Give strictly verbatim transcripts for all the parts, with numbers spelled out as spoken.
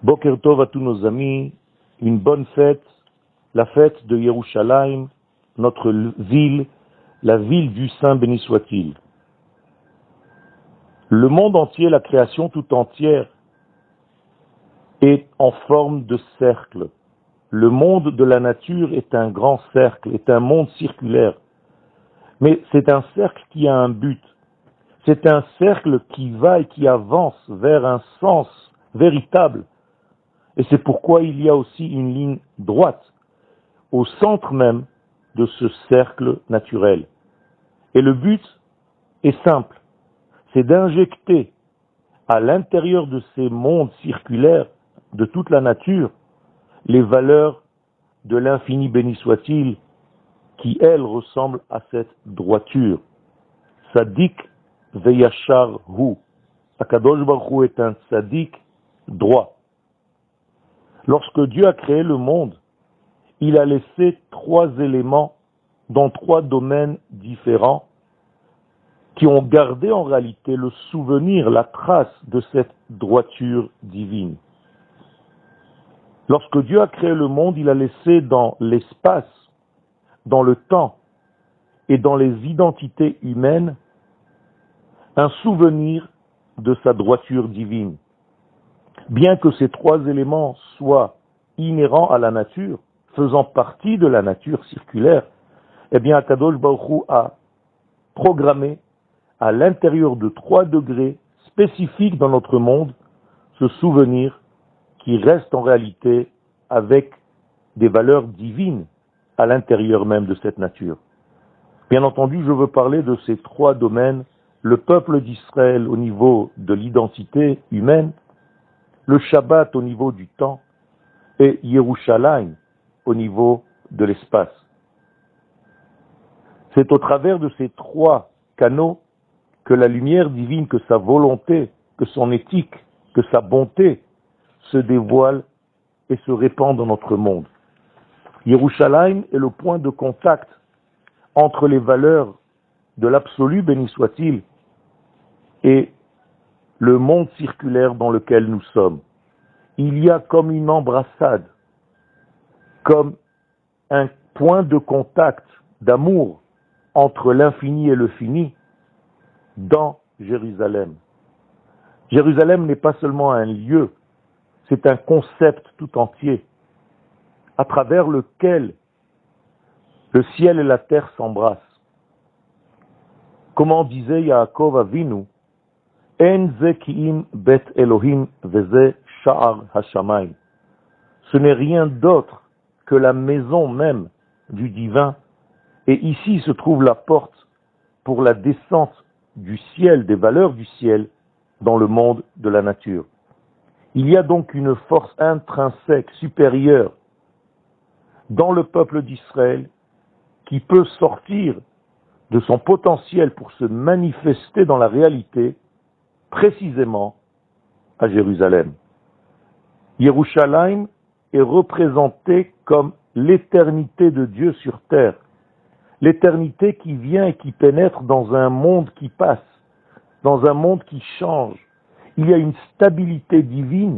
Boker Tov à tous nos amis, une bonne fête, la fête de Yerushalayim, notre ville, la ville du Saint béni soit-il. Le monde entier, la création tout entière, est en forme de cercle. Le monde de la nature est un grand cercle, est un monde circulaire. Mais c'est un cercle qui a un but. C'est un cercle qui va et qui avance vers un sens véritable. Et c'est pourquoi il y a aussi une ligne droite au centre même de ce cercle naturel. Et le but est simple, c'est d'injecter à l'intérieur de ces mondes circulaires, de toute la nature, les valeurs de l'infini béni soit-il, qui, elles, ressemblent à cette droiture. Sadik veyachar hu. Akadosh Baruch Hu est un sadik droit. Lorsque Dieu a créé le monde, il a laissé trois éléments dans trois domaines différents qui ont gardé en réalité le souvenir, la trace de cette droiture divine. Lorsque Dieu a créé le monde, il a laissé dans l'espace, dans le temps et dans les identités humaines un souvenir de sa droiture divine. Bien que ces trois éléments soient inhérents à la nature, faisant partie de la nature circulaire, eh bien Akadosh Baruch Hu a programmé à l'intérieur de trois degrés spécifiques dans notre monde ce souvenir qui reste en réalité avec des valeurs divines à l'intérieur même de cette nature. Bien entendu, je veux parler de ces trois domaines, le peuple d'Israël au niveau de l'identité humaine, le Shabbat au niveau du temps et Yerushalayim au niveau de l'espace. C'est au travers de ces trois canaux que la lumière divine, que sa volonté, que son éthique, que sa bonté se dévoile et se répand dans notre monde. Yerushalayim est le point de contact entre les valeurs de l'absolu, béni soit-il, et le monde circulaire dans lequel nous sommes. Il y a comme une embrassade, comme un point de contact d'amour entre l'infini et le fini dans Jérusalem. Jérusalem n'est pas seulement un lieu, c'est un concept tout entier, à travers lequel le ciel et la terre s'embrassent. Comment disait Yaakov Avinu, En ze ki'im bet Elohim veze sha'ar hashamayim. Ce n'est rien d'autre que la maison même du divin, et ici se trouve la porte pour la descente du ciel, des valeurs du ciel, dans le monde de la nature. Il y a donc une force intrinsèque, supérieure, dans le peuple d'Israël, qui peut sortir de son potentiel pour se manifester dans la réalité, précisément à Jérusalem. Yerushalayim est représenté comme l'éternité de Dieu sur terre, l'éternité qui vient et qui pénètre dans un monde qui passe, dans un monde qui change. Il y a une stabilité divine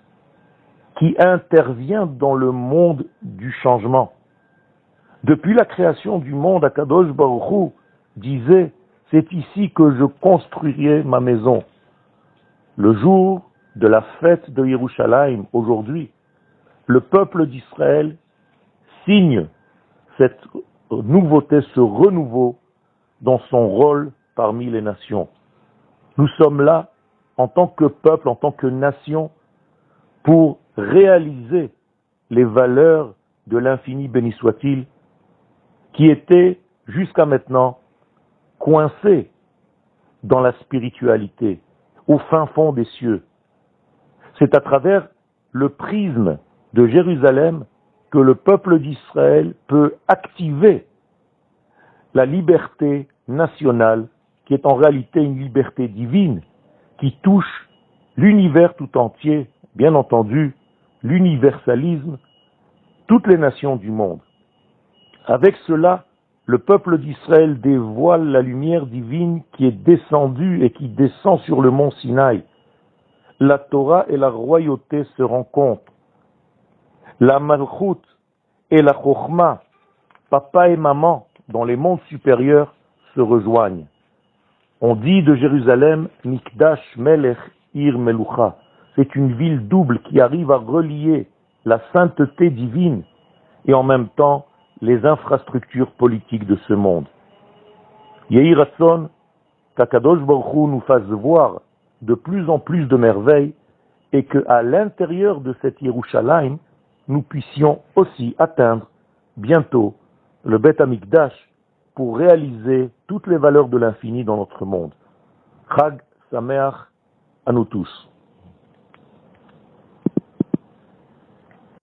qui intervient dans le monde du changement. Depuis la création du monde, Akadosh Baruch Hu disait, c'est ici que je construirai ma maison. Le jour de la fête de Yerushalayim, aujourd'hui, le peuple d'Israël signe cette nouveauté, ce renouveau dans son rôle parmi les nations. Nous sommes là, en tant que peuple, en tant que nation, pour réaliser les valeurs de l'infini béni soit-il, qui étaient jusqu'à maintenant coincées dans la spiritualité, au fin fond des cieux. C'est à travers le prisme de Jérusalem que le peuple d'Israël peut activer la liberté nationale, qui est en réalité une liberté divine, qui touche l'univers tout entier, bien entendu, l'universalisme, toutes les nations du monde. Avec cela, le peuple d'Israël dévoile la lumière divine qui est descendue et qui descend sur le mont Sinaï. la Torah et la royauté se rencontrent. La Malchut et la Chochma, papa et maman, dans les mondes supérieurs, se rejoignent. On dit de Jérusalem, Mikdash Melech Ir Melucha. C'est une ville double qui arrive à relier la sainteté divine et en même temps les infrastructures politiques de ce monde. Yehi Ratson, qu'Akadosh Baruch Hu nous fasse voir de plus en plus de merveilles et qu'à l'intérieur de cette Yerushalayim, nous puissions aussi atteindre bientôt le Beth Amikdash pour réaliser toutes les valeurs de l'infini dans notre monde. Chag Sameach à nous tous.